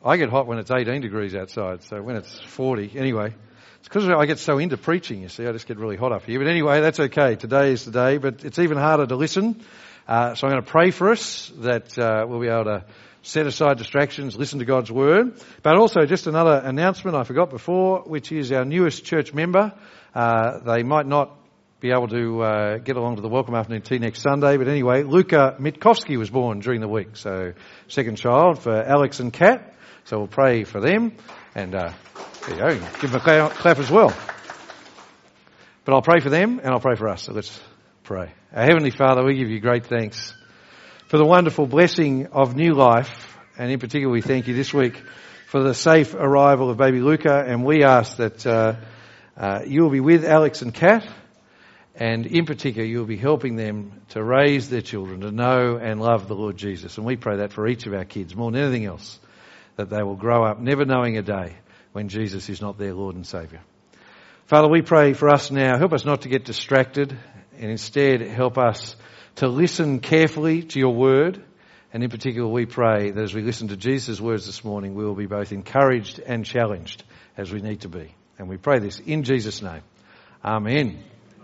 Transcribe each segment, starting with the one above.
I get hot when it's 18 degrees outside, so when it's 40, anyway. It's because I get so into preaching, you see, I just get really hot up here. But anyway, that's okay. Today is the day, but it's even harder to listen. So I'm going to pray for us that we'll be able to set aside distractions, listen to God's Word. But also just another announcement I forgot before, which is our newest church member. They might not be able to get along to the welcome afternoon tea next Sunday. But anyway, Luca Mitkovsky was born during the week. So second child for Alex and Kat. So we'll pray for them. And there you go, give them a clap as well. But I'll pray for them and I'll pray for us. So let's pray. Our Heavenly Father, we give you great thanks for the wonderful blessing of new life. And in particular, we thank you this week for the safe arrival of baby Luca. And we ask that you will be with Alex and Kat. And in particular, you'll be helping them to raise their children to know and love the Lord Jesus. And we pray that for each of our kids, more than anything else, that they will grow up never knowing a day when Jesus is not their Lord and Saviour. Father, we pray for us now. Help us not to get distracted, and instead help us to listen carefully to your word. And in particular, we pray that as we listen to Jesus' words this morning, we will be both encouraged and challenged as we need to be. And we pray this in Jesus' name. Amen.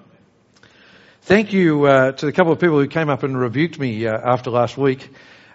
Thank you to the couple of people who came up and rebuked me after last week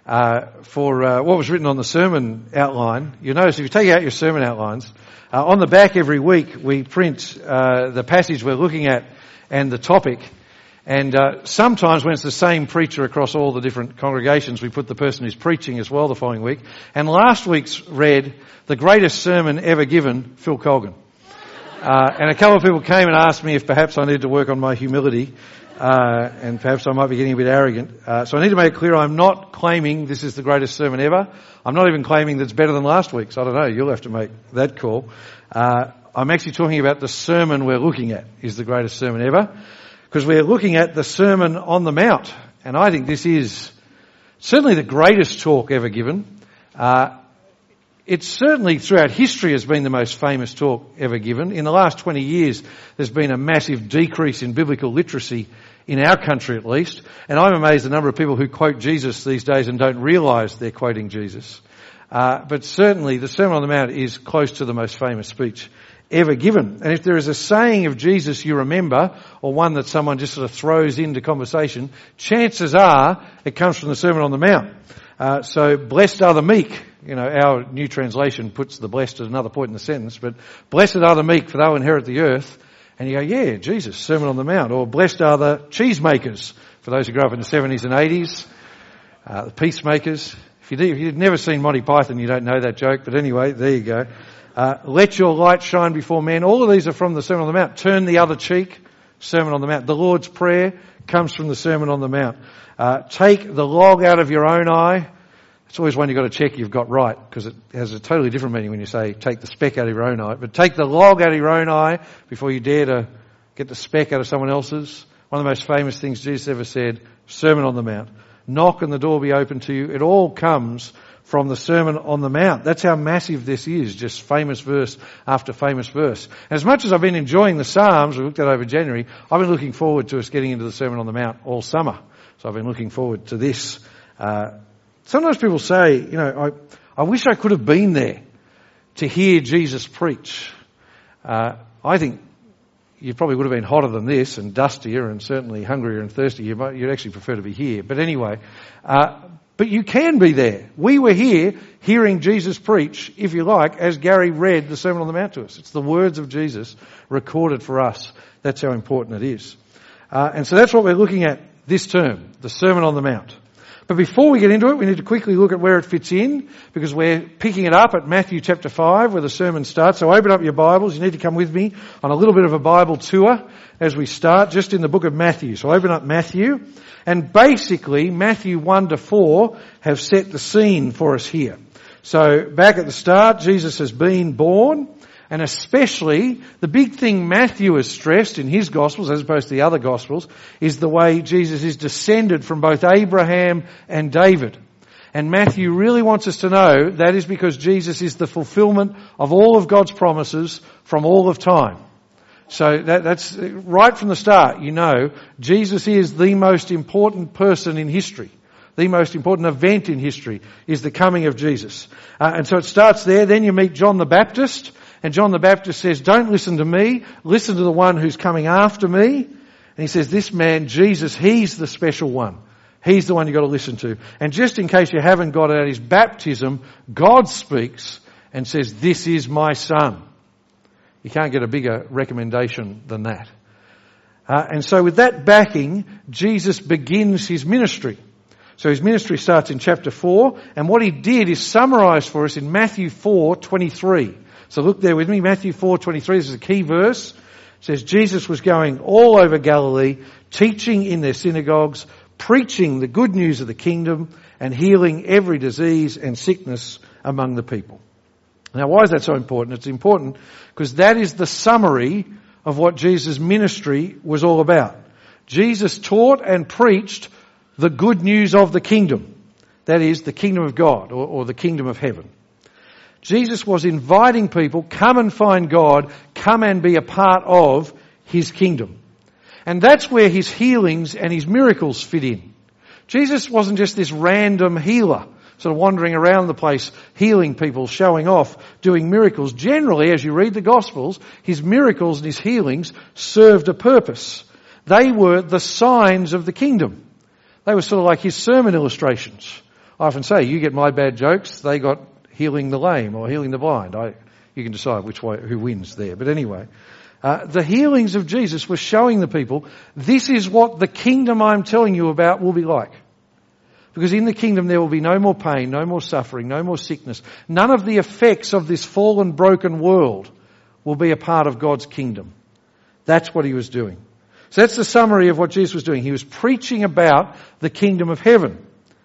for what was written on the sermon outline. You'll notice if you take out your sermon outlines, on the back every week we print the passage we're looking at and the topic. And sometimes when it's the same preacher across all the different congregations, we put the person who's preaching as well the following week. And last week's read, the greatest sermon ever given, Phil Colgan. And a couple of people came and asked me if perhaps I needed to work on my humility. And perhaps I might be getting a bit arrogant. So I need to make it clear I'm not claiming this is the greatest sermon ever. I'm not even claiming that it's better than last week's. I don't know. You'll have to make that call. I'm actually talking about the sermon we're looking at is the greatest sermon ever. Because we're looking at the Sermon on the Mount. And I think this is certainly the greatest talk ever given. It certainly throughout history has been the most famous talk ever given. In the last 20 years, there's been a massive decrease in biblical literacy in our country at least. And I'm amazed the number of people who quote Jesus these days and don't realise they're quoting Jesus. But certainly the Sermon on the Mount is close to the most famous speech ever given. And if there is a saying of Jesus you remember, or one that someone just sort of throws into conversation, chances are it comes from the Sermon on the Mount. So blessed are the meek. You know, our new translation puts the blessed at another point in the sentence, but blessed are the meek, for they'll inherit the earth. And you go, yeah, Jesus, Sermon on the Mount. Or blessed are the cheesemakers, for those who grew up in the 70s and 80s. The peacemakers. If you've never seen Monty Python, you don't know that joke, but anyway, there you go. Let your light shine before men. All of these are from the Sermon on the Mount. Turn the other cheek, Sermon on the Mount. The Lord's Prayer comes from the Sermon on the Mount. Take the log out of your own eye. It's always one you've got to check you've got right, because it has a totally different meaning when you say take the speck out of your own eye. But take the log out of your own eye before you dare to get the speck out of someone else's. One of the most famous things Jesus ever said, Sermon on the Mount. Knock and the door will be open to you. It all comes from the Sermon on the Mount. That's how massive this is, just famous verse after famous verse. And as much as I've been enjoying the Psalms, we looked at over January, I've been looking forward to us getting into the Sermon on the Mount all summer. So I've been looking forward to this. Sometimes people say, you know, I wish I could have been there to hear Jesus preach. I think you probably would have been hotter than this and dustier and certainly hungrier and thirstier. You'd actually prefer to be here. But anyway, but you can be there. We were here hearing Jesus preach, if you like, as Gary read the Sermon on the Mount to us. It's the words of Jesus recorded for us. That's how important it is. And so that's what we're looking at this term, the Sermon on the Mount. But before we get into it, we need to quickly look at where it fits in, because we're picking it up at Matthew chapter 5, where the sermon starts. So open up your Bibles. You need to come with me on a little bit of a Bible tour as we start, just in the book of Matthew. So open up Matthew. And basically, Matthew 1 to 4 have set the scene for us here. So back at the start, Jesus has been born. And especially, the big thing Matthew has stressed in his Gospels, as opposed to the other Gospels, is the way Jesus is descended from both Abraham and David. And Matthew really wants us to know that is because Jesus is the fulfillment of all of God's promises from all of time. So that's right from the start, you know, Jesus is the most important person in history. The most important event in history is the coming of Jesus. And so it starts there. Then you meet John the Baptist. And John the Baptist says, don't listen to me. Listen to the one who's coming after me. And he says, this man, Jesus, he's the special one. He's the one you've got to listen to. And just in case you haven't got it at his baptism, God speaks and says, this is my son. You can't get a bigger recommendation than that. And so with that backing, Jesus begins his ministry. So his ministry starts in chapter 4, and what he did is summarised for us in Matthew 4:23. So look there with me, Matthew 4:23, this is a key verse. It says, Jesus was going all over Galilee, teaching in their synagogues, preaching the good news of the kingdom, and healing every disease and sickness among the people. Now why is that so important? It's important because that is the summary of what Jesus' ministry was all about. Jesus taught and preached the good news of the kingdom. That is, the kingdom of God or the kingdom of heaven. Jesus was inviting people, come and find God, come and be a part of his kingdom. And that's where his healings and his miracles fit in. Jesus wasn't just this random healer, sort of wandering around the place, healing people, showing off, doing miracles. Generally, as you read the Gospels, his miracles and his healings served a purpose. They were the signs of the kingdom. They were sort of like his sermon illustrations. I often say, you get my bad jokes, they got healing the lame or healing the blind. You can decide who wins there. But anyway, the healings of Jesus were showing the people, this is what the kingdom I'm telling you about will be like. Because in the kingdom there will be no more pain, no more suffering, no more sickness. None of the effects of this fallen, broken world will be a part of God's kingdom. That's what he was doing. So that's the summary of what Jesus was doing. He was preaching about the kingdom of heaven.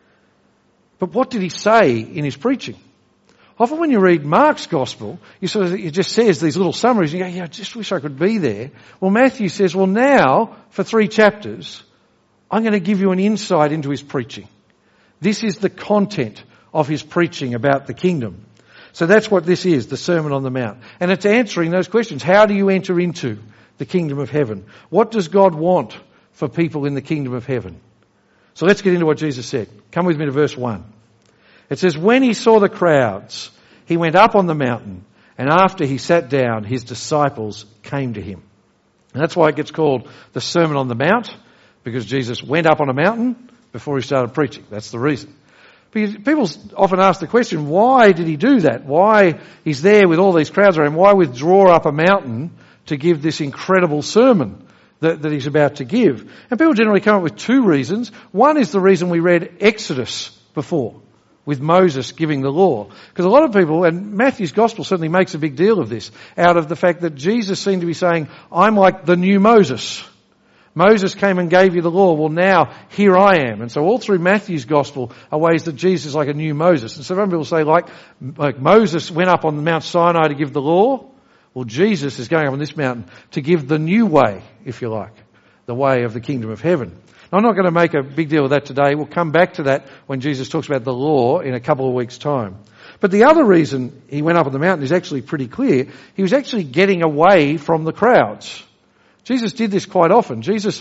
But what did he say in his preaching? Often when you read Mark's gospel, it just says these little summaries. You go, yeah, I just wish I could be there. Well, Matthew says, well, now, for 3 chapters, I'm going to give you an insight into his preaching. This is the content of his preaching about the kingdom. So that's what this is, the Sermon on the Mount. And it's answering those questions. How do you enter into the kingdom of heaven? What does God want for people in the kingdom of heaven? So let's get into what Jesus said. Come with me to verse 1. It says, when he saw the crowds, he went up on the mountain, and after he sat down, his disciples came to him. And that's why it gets called the Sermon on the Mount, because Jesus went up on a mountain before he started preaching. That's the reason. Because people often ask the question, why did he do that? Why he's there with all these crowds around? Why withdraw up a mountain to give this incredible sermon that he's about to give? And people generally come up with 2 reasons. One is the reason we read Exodus before, with Moses giving the law. Because a lot of people, and Matthew's gospel certainly makes a big deal of this, out of the fact that Jesus seemed to be saying, I'm like the new Moses. Moses came and gave you the law. Well, now, here I am. And so all through Matthew's gospel are ways that Jesus is like a new Moses. And so some people say, like Moses went up on Mount Sinai to give the law. Well, Jesus is going up on this mountain to give the new way, if you like, the way of the kingdom of heaven. Now, I'm not going to make a big deal of that today. We'll come back to that when Jesus talks about the law in a couple of weeks' time. But the other reason he went up on the mountain is actually pretty clear. He was actually getting away from the crowds. Jesus did this quite often. Jesus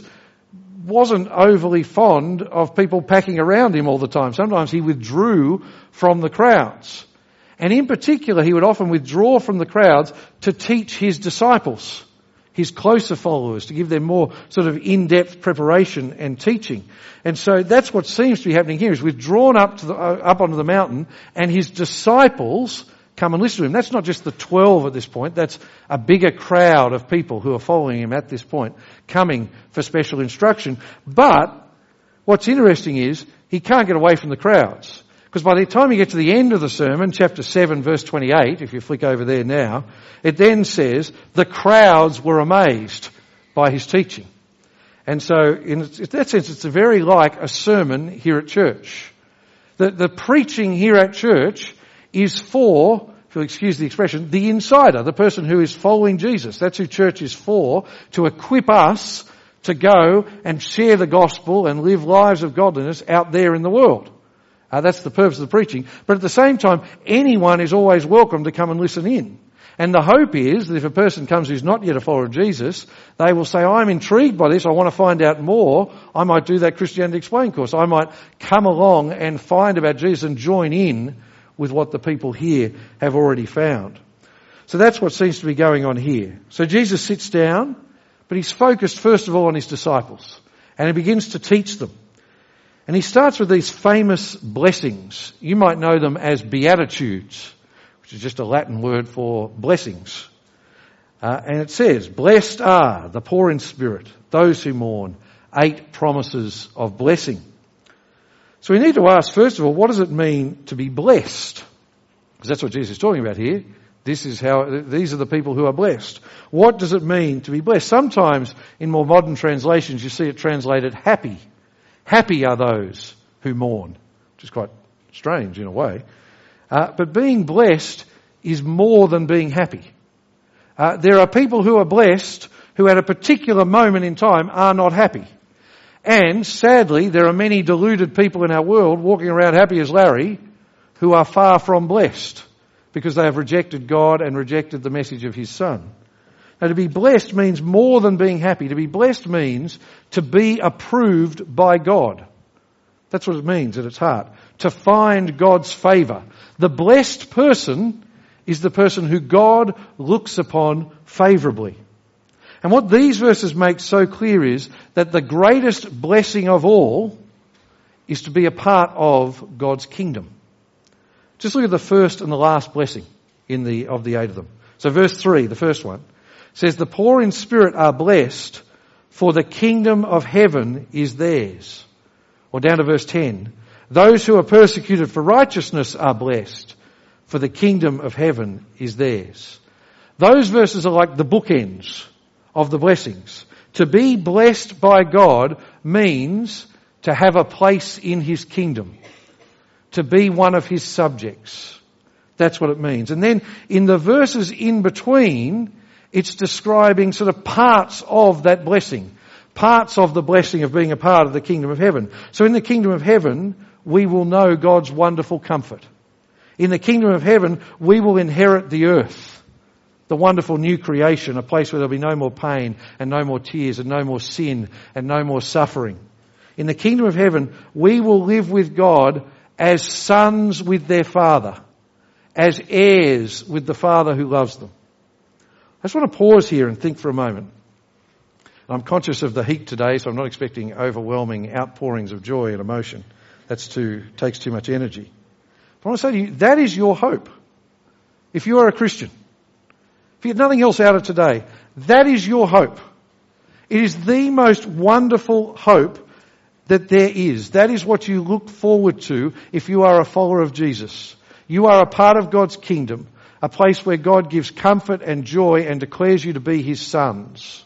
wasn't overly fond of people packing around him all the time. Sometimes he withdrew from the crowds. And in particular, he would often withdraw from the crowds to teach his disciples, his closer followers, to give them more sort of in-depth preparation and teaching. And so that's what seems to be happening here, is withdrawn up onto the mountain, and his disciples come and listen to him. That's not just the 12 at this point. That's a bigger crowd of people who are following him at this point, coming for special instruction. But what's interesting is he can't get away from the crowds. Because by the time you get to the end of the sermon, chapter 7, verse 28, if you flick over there now, it then says, the crowds were amazed by his teaching. And so in that sense, it's very like a sermon here at church. The preaching here at church is for, if you'll excuse the expression, the insider, the person who is following Jesus. That's who church is for, to equip us to go and share the gospel and live lives of godliness out there in the world. That's the purpose of the preaching. But at the same time, anyone is always welcome to come and listen in. And the hope is that if a person comes who's not yet a follower of Jesus, they will say, I'm intrigued by this, I want to find out more. I might do that Christianity Explained course. I might come along and find about Jesus and join in with what the people here have already found. So that's what seems to be going on here. So Jesus sits down, but he's focused first of all on his disciples. And he begins to teach them. And he starts with these famous blessings. You might know them as Beatitudes, which is just a Latin word for blessings. And it says, blessed are the poor in spirit, those who mourn, 8 promises of blessing. So we need to ask, first of all, what does it mean to be blessed? Because that's what Jesus is talking about here. These are the people who are blessed. What does it mean to be blessed? Sometimes in more modern translations you see it translated happy. Happy are those who mourn, which is quite strange in a way. But being blessed is more than being happy. There are people who are blessed who at a particular moment in time are not happy. And sadly, there are many deluded people in our world walking around happy as Larry who are far from blessed because they have rejected God and rejected the message of his Son. Now, to be blessed means more than being happy. To be blessed means to be approved by God. That's what it means at its heart. To find God's favour. The blessed person is the person who God looks upon favourably. And what these verses make so clear is that the greatest blessing of all is to be a part of God's kingdom. Just look at the first and the last blessing of the 8 of them. So verse 3, the first one, says, the poor in spirit are blessed, for the kingdom of heaven is theirs. Or down to verse 10, those who are persecuted for righteousness are blessed, for the kingdom of heaven is theirs. Those verses are like the bookends of the blessings. To be blessed by God means to have a place in his kingdom, to be one of his subjects. That's what it means. And then in the verses in between, it's describing sort of parts of that blessing, parts of the blessing of being a part of the kingdom of heaven. So in the kingdom of heaven, we will know God's wonderful comfort. In the kingdom of heaven, we will inherit the earth, the wonderful new creation, a place where there'll be no more pain and no more tears and no more sin and no more suffering. In the kingdom of heaven, we will live with God as sons with their Father, as heirs with the Father who loves them. I just want to pause here and think for a moment. I'm conscious of the heat today, so I'm not expecting overwhelming outpourings of joy and emotion. Takes too much energy. But I want to say to you, that is your hope. If you are a Christian, if you get nothing else out of today, that is your hope. It is the most wonderful hope that there is. That is what you look forward to if you are a follower of Jesus. You are a part of God's kingdom, a place where God gives comfort and joy and declares you to be his sons.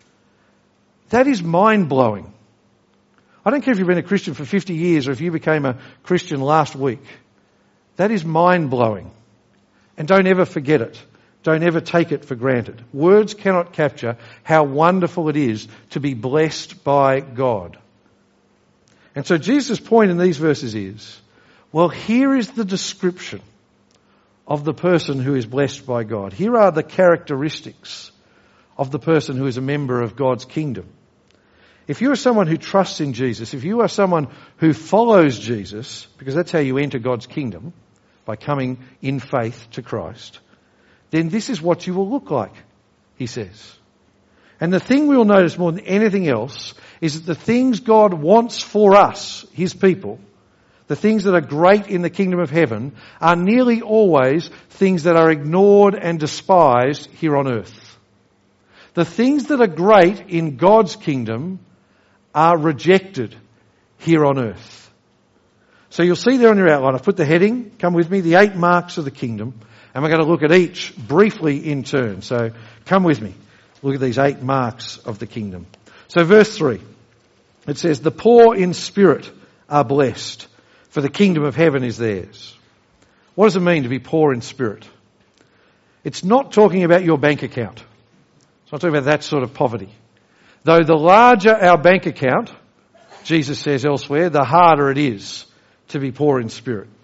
That is mind-blowing. I don't care if you've been a Christian for 50 years or if you became a Christian last week. That is mind-blowing. And don't ever forget it. Don't ever take it for granted. Words cannot capture how wonderful it is to be blessed by God. And so Jesus' point in these verses is, well, here is the description of the person who is blessed by God. Here are the characteristics of the person who is a member of God's kingdom. If you are someone who trusts in Jesus, if you are someone who follows Jesus, because that's how you enter God's kingdom, by coming in faith to Christ, then this is what you will look like, he says. And the thing we will notice more than anything else is that the things God wants for us, his people, the things that are great in the kingdom of heaven, are nearly always things that are ignored and despised here on earth. The things that are great in God's kingdom are rejected here on earth. So you'll see there on your outline, I've put the heading, come with me, the 8 marks of the kingdom, and we're going to look at each briefly in turn. So come with me, look at these 8 marks of the kingdom. So verse 3, it says, the poor in spirit are blessed, for the kingdom of heaven is theirs. What does it mean to be poor in spirit? It's not talking about your bank account. It's not talking about that sort of poverty. Though the larger our bank account, Jesus says elsewhere, the harder it is to be poor in spirit.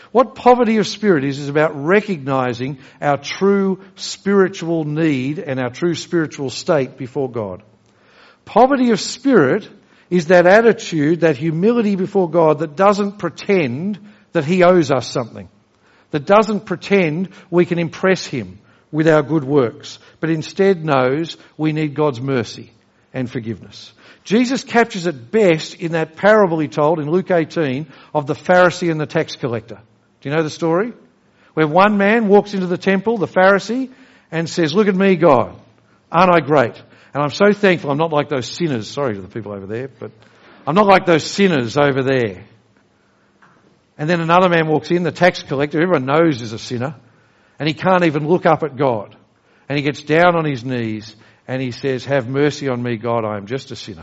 What poverty of spirit is about recognizing our true spiritual need and our true spiritual state before God. Poverty of spirit is that attitude, that humility before God that doesn't pretend that He owes us something, that doesn't pretend we can impress Him with our good works, but instead knows we need God's mercy and forgiveness. Jesus captures it best in that parable He told in Luke 18 of the Pharisee and the tax collector. Do you know the story? Where one man walks into the temple, the Pharisee, and says, "Look at me, God. Aren't I great? And I'm so thankful I'm not like those sinners." Sorry to the people over there, but I'm not like those sinners over there. And then another man walks in, the tax collector, everyone knows is a sinner, and he can't even look up at God. And he gets down on his knees and he says, "Have mercy on me, God, I am just a sinner."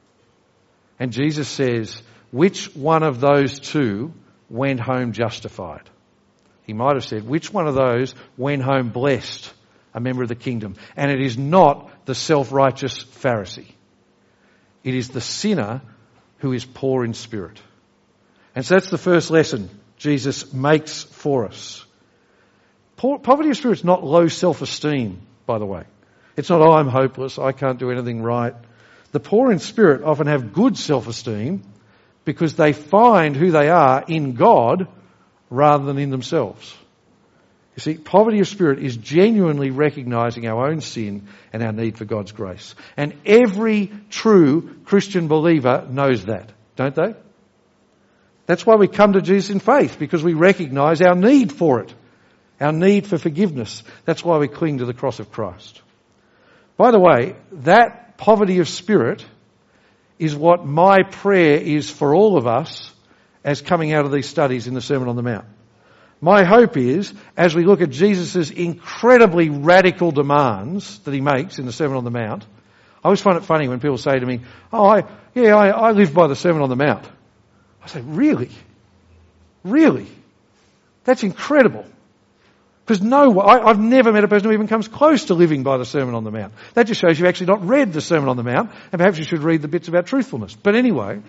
And Jesus says, which one of those two went home justified? He might have said, which one of those went home blessed, a member of the kingdom? And it is not the self-righteous Pharisee. It is the sinner who is poor in spirit. And so that's the first lesson Jesus makes for us. Poverty of spirit is not low self-esteem, by the way. It's not, "Oh, I'm hopeless, I can't do anything right." The poor in spirit often have good self-esteem because they find who they are in God rather than in themselves. You see, poverty of spirit is genuinely recognising our own sin and our need for God's grace. And every true Christian believer knows that, don't they? That's why we come to Jesus in faith, because we recognise our need for it, our need for forgiveness. That's why we cling to the cross of Christ. By the way, that poverty of spirit is what my prayer is for all of us as coming out of these studies in the Sermon on the Mount. My hope is, as we look at Jesus' incredibly radical demands that He makes in the Sermon on the Mount, I always find it funny when people say to me, "Oh, I live by the Sermon on the Mount." I say, "Really? Really? That's incredible." Because I've never met a person who even comes close to living by the Sermon on the Mount. That just shows you've actually not read the Sermon on the Mount, and perhaps you should read the bits about truthfulness. But anyway,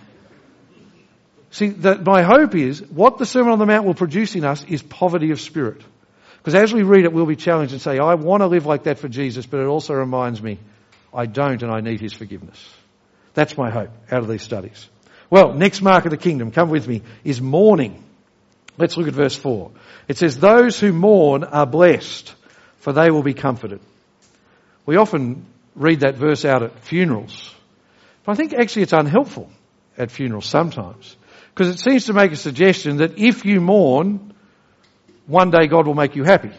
see, my hope is what the Sermon on the Mount will produce in us is poverty of spirit. Because as we read it, we'll be challenged and say, "I want to live like that for Jesus," but it also reminds me, I don't, and I need His forgiveness. That's my hope out of these studies. Well, next mark of the kingdom, come with me, is mourning. Let's look at verse 4. It says, "Those who mourn are blessed, for they will be comforted." We often read that verse out at funerals. But I think actually it's unhelpful at funerals sometimes, because it seems to make a suggestion that if you mourn, one day God will make you happy.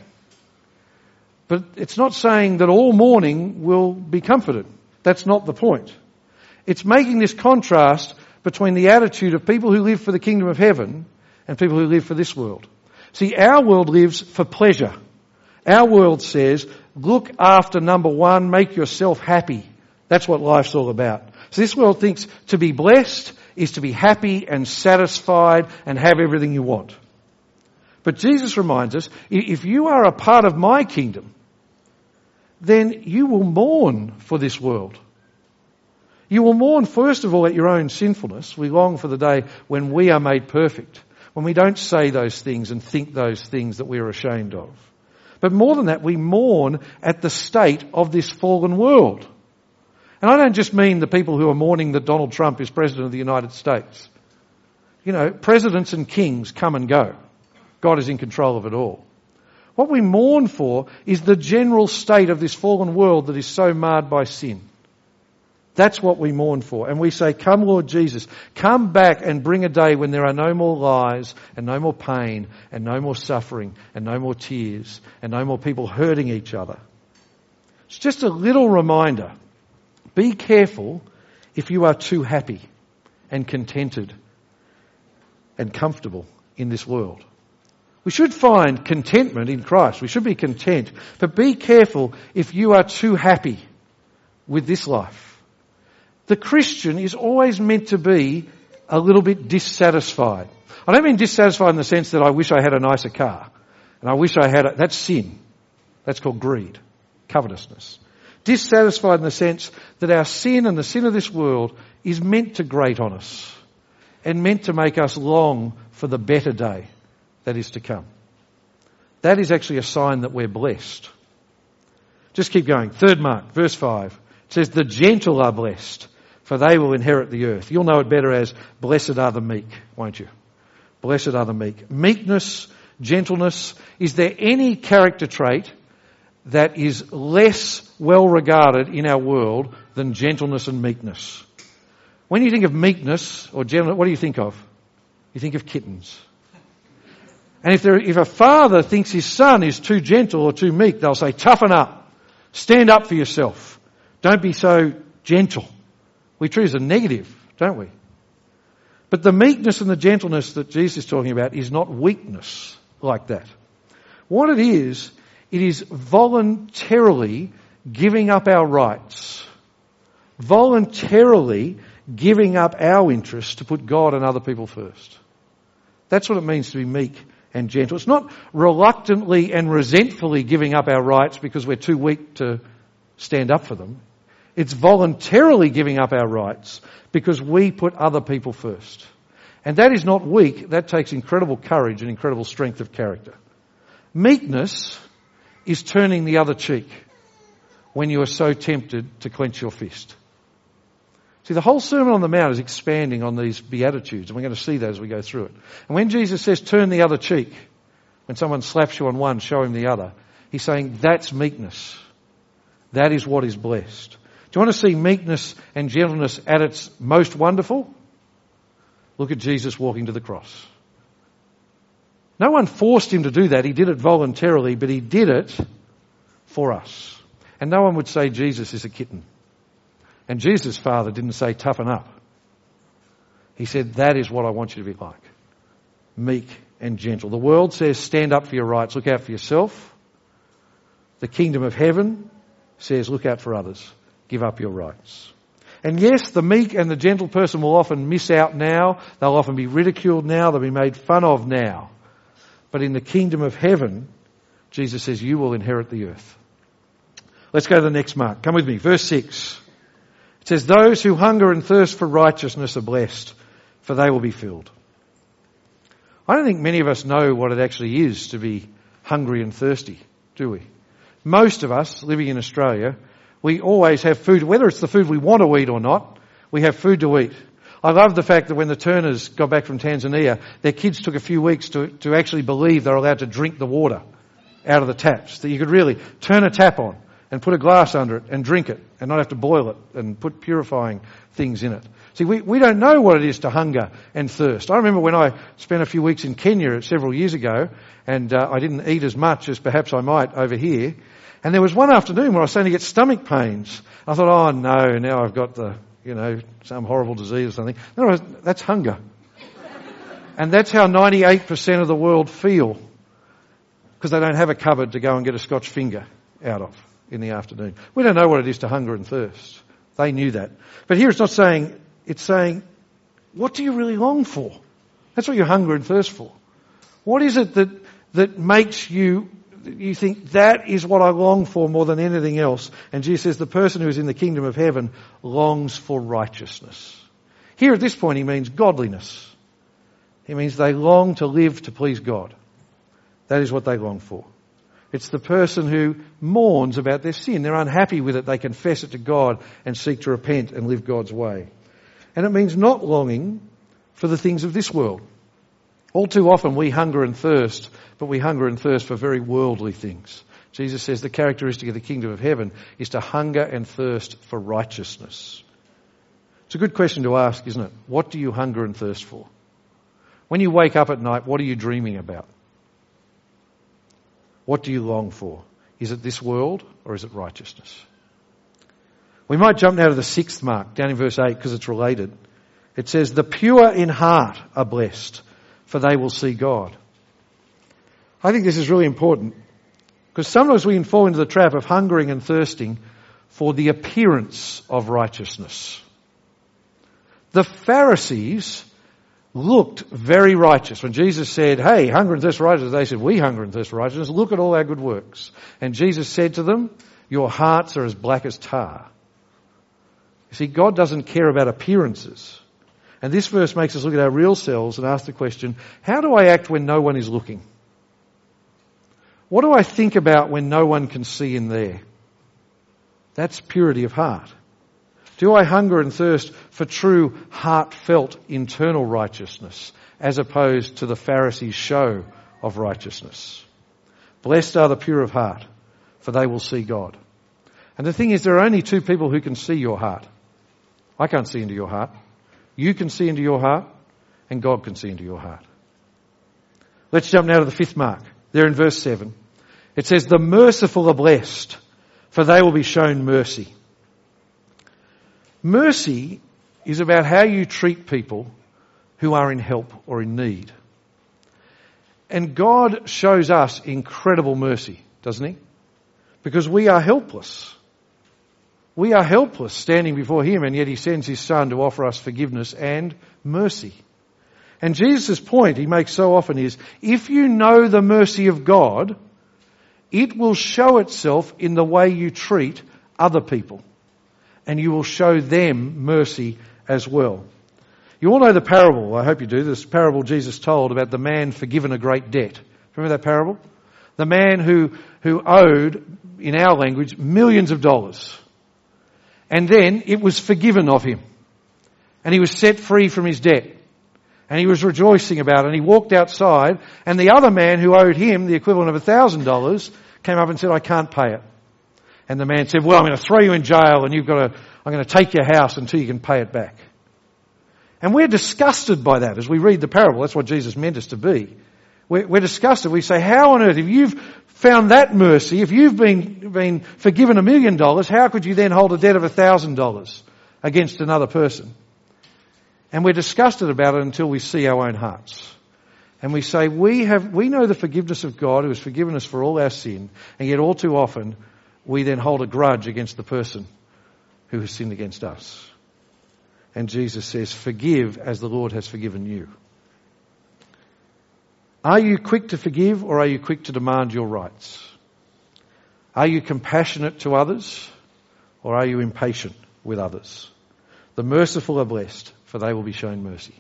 But it's not saying that all mourning will be comforted. That's not the point. It's making this contrast between the attitude of people who live for the kingdom of heaven and people who live for this world. See, our world lives for pleasure. Our world says, look after number one, make yourself happy. That's what life's all about. So this world thinks to be blessed is to be happy and satisfied and have everything you want. But Jesus reminds us, if you are a part of my kingdom, then you will mourn for this world. You will mourn, first of all, at your own sinfulness. We long for the day when we are made perfect, when we don't say those things and think those things that we are ashamed of. But more than that, we mourn at the state of this fallen world. And I don't just mean the people who are mourning that Donald Trump is President of the United States. You know, presidents and kings come and go. God is in control of it all. What we mourn for is the general state of this fallen world that is so marred by sin. That's what we mourn for. And we say, come Lord Jesus, come back and bring a day when there are no more lies and no more pain and no more suffering and no more tears and no more people hurting each other. It's just a little reminder. Be careful if you are too happy and contented and comfortable in this world. We should find contentment in Christ. We should be content. But be careful if you are too happy with this life. The Christian is always meant to be a little bit dissatisfied. I don't mean dissatisfied in the sense that I wish I had a nicer car. And I wish I had that's sin. That's called greed, covetousness. Dissatisfied in the sense that our sin and the sin of this world is meant to grate on us and meant to make us long for the better day that is to come. That is actually a sign that we're blessed. Just keep going. Third mark, verse 5. It says, the gentle are blessed, for they will inherit the earth. You'll know it better as, blessed are the meek, won't you? Blessed are the meek. Meekness, gentleness. Is there any character trait that is less well regarded in our world than gentleness and meekness? When you think of meekness or gentleness, what do you think of? You think of kittens. And if a father thinks his son is too gentle or too meek, they'll say, toughen up. Stand up for yourself. Don't be so gentle. We treat it as a negative, don't we? But the meekness and the gentleness that Jesus is talking about is not weakness like that. What it is voluntarily giving up our rights. Voluntarily giving up our interests to put God and other people first. That's what it means to be meek and gentle. It's not reluctantly and resentfully giving up our rights because we're too weak to stand up for them. It's voluntarily giving up our rights because we put other people first. And that is not weak. That takes incredible courage and incredible strength of character. Meekness is turning the other cheek when you are so tempted to clench your fist. See, the whole Sermon on the Mount is expanding on these Beatitudes, and we're going to see that as we go through it. And when Jesus says, turn the other cheek, when someone slaps you on one, show him the other, he's saying that's meekness. That is what is blessed. Do you want to see meekness and gentleness at its most wonderful? Look at Jesus walking to the cross. No one forced him to do that. He did it voluntarily, but he did it for us. And no one would say Jesus is a kitten. And Jesus' Father didn't say toughen up. He said that is what I want you to be like. Meek and gentle. The world says stand up for your rights, look out for yourself. The kingdom of heaven says look out for others, give up your rights. And yes, the meek and the gentle person will often miss out now. They'll often be ridiculed now. They'll be made fun of now. But in the kingdom of heaven, Jesus says you will inherit the earth. Let's go to the next mark. Come with me. Verse 6. It says, those who hunger and thirst for righteousness are blessed, for they will be filled. I don't think many of us know what it actually is to be hungry and thirsty, do we? Most of us living in Australia, we always have food, whether it's the food we want to eat or not, we have food to eat. I love the fact that when the Turners got back from Tanzania, their kids took a few weeks to actually believe they're allowed to drink the water out of the taps, that you could really turn a tap on and put a glass under it and drink it and not have to boil it and put purifying things in it. See, we don't know what it is to hunger and thirst. I remember when I spent a few weeks in Kenya several years ago and I didn't eat as much as perhaps I might over here. And there was one afternoon where I was starting to get stomach pains. I thought, oh no, now I've got some horrible disease or something. No, that's hunger. And that's how 98% of the world feel because they don't have a cupboard to go and get a Scotch finger out of in the afternoon. We don't know what it is to hunger and thirst. They knew that. But here it's not saying, it's saying, what do you really long for? That's what you hunger and thirst for. What is it that makes you think that is what I long for more than anything else? And Jesus says the person who is in the kingdom of heaven longs for righteousness. Here at this point he means godliness. He means they long to live to please God. That is what they long for. It's the person who mourns about their sin. They're unhappy with it. They confess it to God and seek to repent and live God's way. And it means not longing for the things of this world. All too often we hunger and thirst, but we hunger and thirst for very worldly things. Jesus says the characteristic of the kingdom of heaven is to hunger and thirst for righteousness. It's a good question to ask, isn't it? What do you hunger and thirst for? When you wake up at night, what are you dreaming about? What do you long for? Is it this world or is it righteousness? We might jump now to the 6th mark, down in verse 8, because it's related. It says, the pure in heart are blessed, for they will see God. I think this is really important, because sometimes we can fall into the trap of hungering and thirsting for the appearance of righteousness. The Pharisees looked very righteous. When Jesus said, hey, hunger and thirst for righteousness, they said, we hunger and thirst for righteousness. Look at all our good works. And Jesus said to them, your hearts are as black as tar. You see, God doesn't care about appearances. And this verse makes us look at our real selves and ask the question, how do I act when no one is looking? What do I think about when no one can see in there? That's purity of heart. Do I hunger and thirst for true, heartfelt, internal righteousness as opposed to the Pharisees' show of righteousness? Blessed are the pure of heart, for they will see God. And the thing is, there are only two people who can see your heart. I can't see into your heart. You can see into your heart, and God can see into your heart. Let's jump now to the fifth mark. There in verse 7. It says, the merciful are blessed, for they will be shown mercy. Mercy is about how you treat people who are in help or in need. And God shows us incredible mercy, doesn't He? Because we are helpless. We are helpless standing before Him, and yet He sends His Son to offer us forgiveness and mercy. And Jesus' point He makes so often is, if you know the mercy of God, it will show itself in the way you treat other people. And you will show them mercy as well. You all know the parable, I hope you do, this parable Jesus told about the man forgiven a great debt. Remember that parable? The man who owed, in our language, millions of dollars. And then it was forgiven of him. And he was set free from his debt. And he was rejoicing about it. And he walked outside, and the other man who owed him the equivalent of $1,000 came up and said, I can't pay it. And the man said, well, I'm going to throw you in jail, and I'm going to take your house until you can pay it back. And we're disgusted by that as we read the parable. That's what Jesus meant us to be. We're disgusted. We say, how on earth, if you've found that mercy, if you've been forgiven $1 million, how could you then hold a debt of $1,000 against another person? And we're disgusted about it until we see our own hearts. And we say, we know the forgiveness of God who has forgiven us for all our sin, and yet all too often we then hold a grudge against the person who has sinned against us. And Jesus says, forgive as the Lord has forgiven you. Are you quick to forgive, or are you quick to demand your rights? Are you compassionate to others, or are you impatient with others? The merciful are blessed, for they will be shown mercy.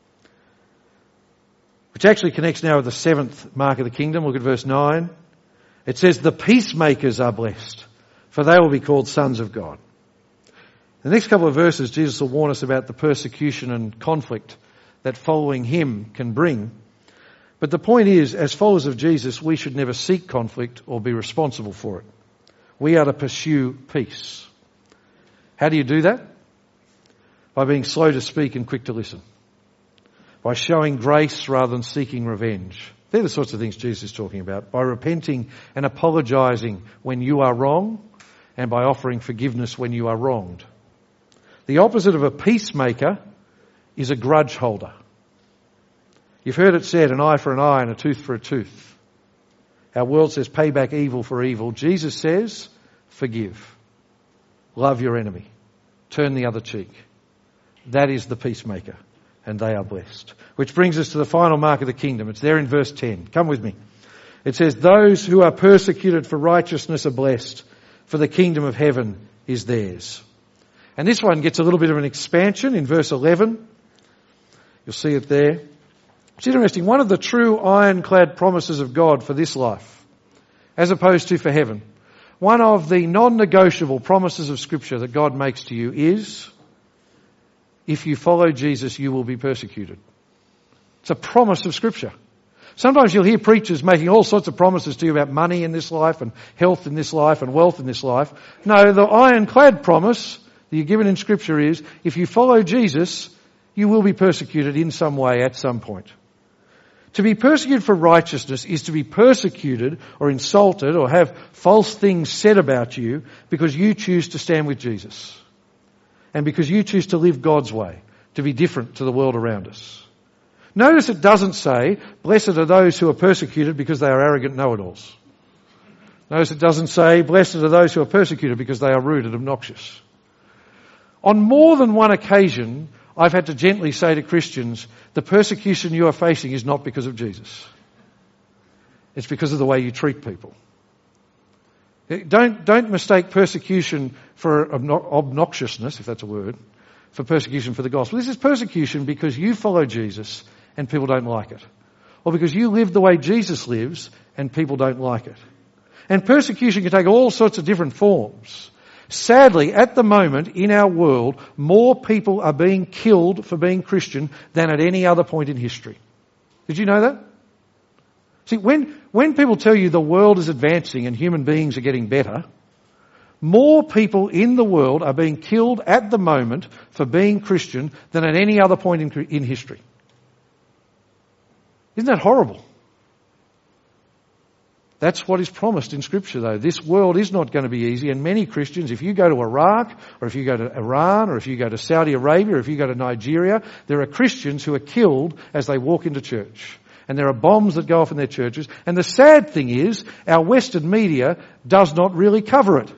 Which actually connects now with the seventh mark of the kingdom. Look at verse 9. It says, the peacemakers are blessed, for they will be called sons of God. In the next couple of verses, Jesus will warn us about the persecution and conflict that following Him can bring. But the point is, as followers of Jesus, we should never seek conflict or be responsible for it. We are to pursue peace. How do you do that? By being slow to speak and quick to listen. By showing grace rather than seeking revenge. They're the sorts of things Jesus is talking about. By repenting and apologising when you are wrong, and by offering forgiveness when you are wronged. The opposite of a peacemaker is a grudge holder. You've heard it said, an eye for an eye and a tooth for a tooth. Our world says pay back evil for evil. Jesus says forgive. Love your enemy. Turn the other cheek. That is the peacemaker, and they are blessed. Which brings us to the final mark of the kingdom. It's there in verse 10. Come with me. It says, those who are persecuted for righteousness are blessed, for the kingdom of heaven is theirs. And this one gets a little bit of an expansion in verse 11. You'll see it there. It's interesting. One of the true ironclad promises of God for this life, as opposed to for heaven, one of the non-negotiable promises of Scripture that God makes to you is, if you follow Jesus, you will be persecuted. It's a promise of Scripture. Sometimes you'll hear preachers making all sorts of promises to you about money in this life and health in this life and wealth in this life. No, the ironclad promise that you're given in Scripture is, if you follow Jesus, you will be persecuted in some way at some point. To be persecuted for righteousness is to be persecuted or insulted or have false things said about you because you choose to stand with Jesus. And because you choose to live God's way, to be different to the world around us. Notice it doesn't say, blessed are those who are persecuted because they are arrogant know-it-alls. Notice it doesn't say, blessed are those who are persecuted because they are rude and obnoxious. On more than one occasion, I've had to gently say to Christians, the persecution you are facing is not because of Jesus. It's because of the way you treat people. Don't mistake persecution for obnoxiousness, if that's a word. for persecution for the gospel. This is persecution because you follow Jesus and people don't like it. Or because you live the way Jesus lives and people don't like it. And persecution can take all sorts of different forms. Sadly, at the moment in our world, more people are being killed for being Christian than at any other point in history. Did you know that? See, when people tell you the world is advancing and human beings are getting better, more people in the world are being killed at the moment for being Christian than at any other point in history. Isn't that horrible? That's what is promised in Scripture, though. This world is not going to be easy, and many Christians, if you go to Iraq, or if you go to Iran, or if you go to Saudi Arabia, or if you go to Nigeria, there are Christians who are killed as they walk into church. And there are bombs that go off in their churches. And the sad thing is, our Western media does not really cover it.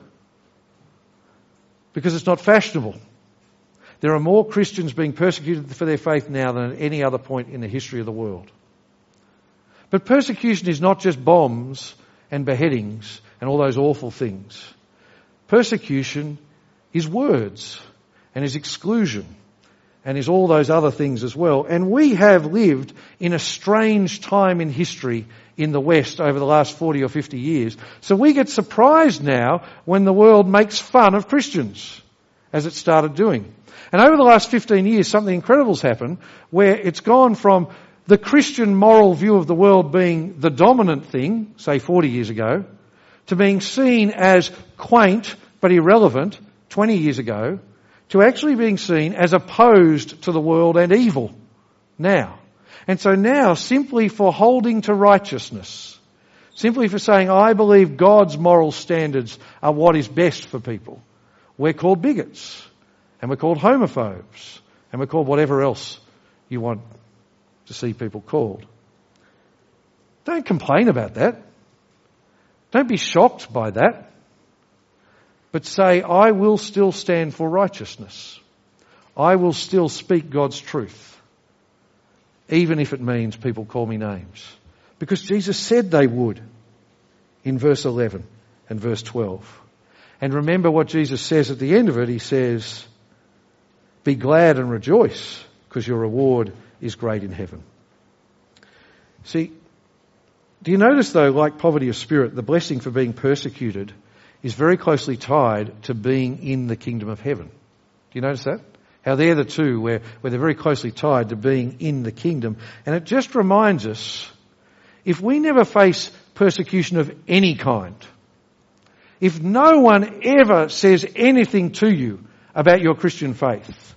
Because it's not fashionable. There are more Christians being persecuted for their faith now than at any other point in the history of the world. But persecution is not just bombs and beheadings and all those awful things. Persecution is words and is exclusion and is all those other things as well. And we have lived in a strange time in history in the West over the last 40 or 50 years. So we get surprised now when the world makes fun of Christians, as it started doing. And over the last 15 years, something incredible's happened where it's gone from the Christian moral view of the world being the dominant thing, say 40 years ago, to being seen as quaint but irrelevant 20 years ago, to actually being seen as opposed to the world and evil now. And so now, simply for holding to righteousness, simply for saying, I believe God's moral standards are what is best for people, we're called bigots, and we're called homophobes, and we're called whatever else you want to see people called. Don't complain about that. Don't be shocked by that. But say, I will still stand for righteousness. I will still speak God's truth. Even if it means people call me names. Because Jesus said they would in verse 11 and verse 12. And remember what Jesus says at the end of it. He says, be glad and rejoice because your reward is great in heaven. See, do you notice though, like poverty of spirit, the blessing for being persecuted is very closely tied to being in the kingdom of heaven. Do you notice that? How they're the two where they're very closely tied to being in the kingdom. And it just reminds us, if we never face persecution of any kind, if no one ever says anything to you about your Christian faith,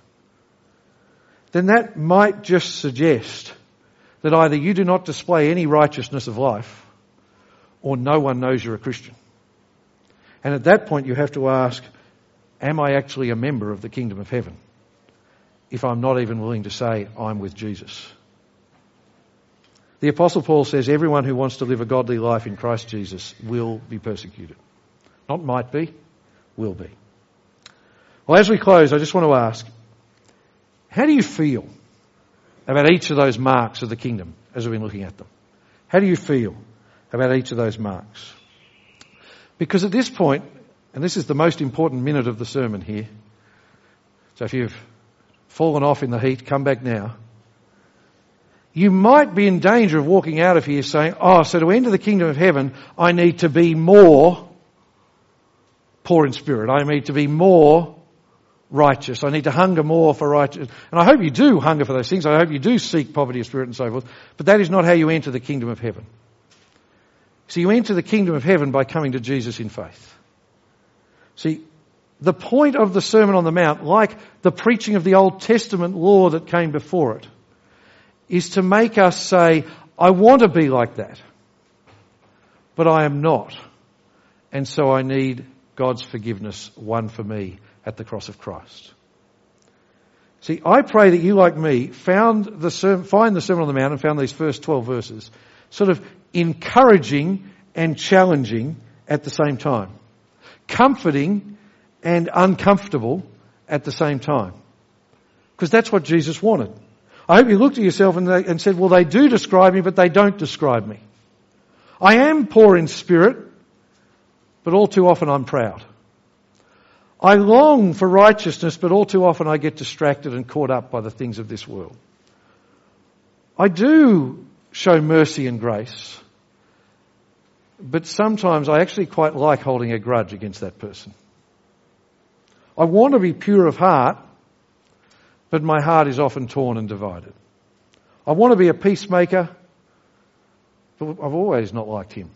then that might just suggest that either you do not display any righteousness of life or no one knows you're a Christian. And at that point you have to ask, am I actually a member of the kingdom of heaven? If I'm not even willing to say I'm with Jesus. The Apostle Paul says everyone who wants to live a godly life in Christ Jesus will be persecuted. Not might be, will be. Well, as we close, I just want to ask, how do you feel about each of those marks of the kingdom as we've been looking at them? How do you feel about each of those marks? Because at this point, and this is the most important minute of the sermon here, so if you've fallen off in the heat, come back now. You might be in danger of walking out of here saying, so to enter the kingdom of heaven, I need to be more poor in spirit. I need to be more righteous. I need to hunger more for righteousness. And I hope you do hunger for those things. I hope you do seek poverty of spirit and so forth. But that is not how you enter the kingdom of heaven. So you enter the kingdom of heaven by coming to Jesus in faith. See, the point of the Sermon on the Mount, like the preaching of the Old Testament law that came before it, is to make us say, I want to be like that, but I am not. And so I need God's forgiveness won for me at the cross of Christ. See, I pray that you, like me, find the Sermon on the Mount and found these first 12 verses sort of encouraging and challenging at the same time. Comforting and uncomfortable at the same time. Because that's what Jesus wanted. I hope you looked at yourself and said, well, they do describe me, but they don't describe me. I am poor in spirit, but all too often I'm proud. I long for righteousness, but all too often I get distracted and caught up by the things of this world. I do show mercy and grace, but sometimes I actually quite like holding a grudge against that person. I want to be pure of heart, but my heart is often torn and divided. I want to be a peacemaker, but I've always not liked him.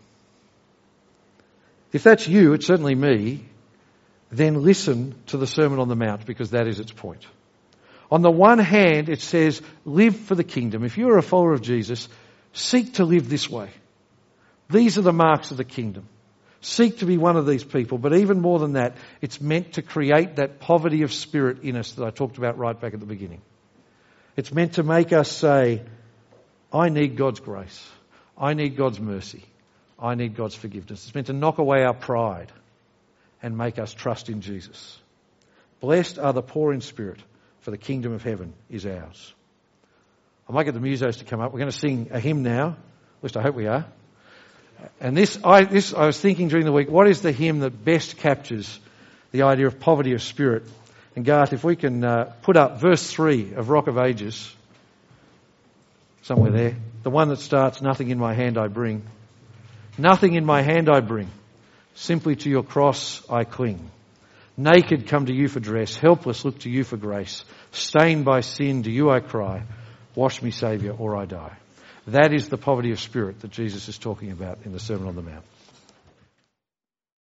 If that's you, it's certainly me, then listen to the Sermon on the Mount, because that is its point. On the one hand, it says, live for the kingdom. If you're a follower of Jesus, seek to live this way. These are the marks of the kingdom. Seek to be one of these people. But even more than that, it's meant to create that poverty of spirit in us that I talked about right back at the beginning. It's meant to make us say, I need God's grace. I need God's mercy. I need God's forgiveness. It's meant to knock away our pride and make us trust in Jesus. Blessed are the poor in spirit, for the kingdom of heaven is ours. I might get the musos to come up. We're going to sing a hymn now. At least I hope we are. And I was thinking during the week, what is the hymn that best captures the idea of poverty of spirit? And Garth, if we can put up verse 3 of Rock of Ages, somewhere there, the one that starts, nothing in my hand I bring. Nothing in my hand I bring. Simply to your cross I cling. Naked come to you for dress. Helpless look to you for grace. Stained by sin to you I cry. Wash me, Saviour, or I die. That is the poverty of spirit that Jesus is talking about in the Sermon on the Mount.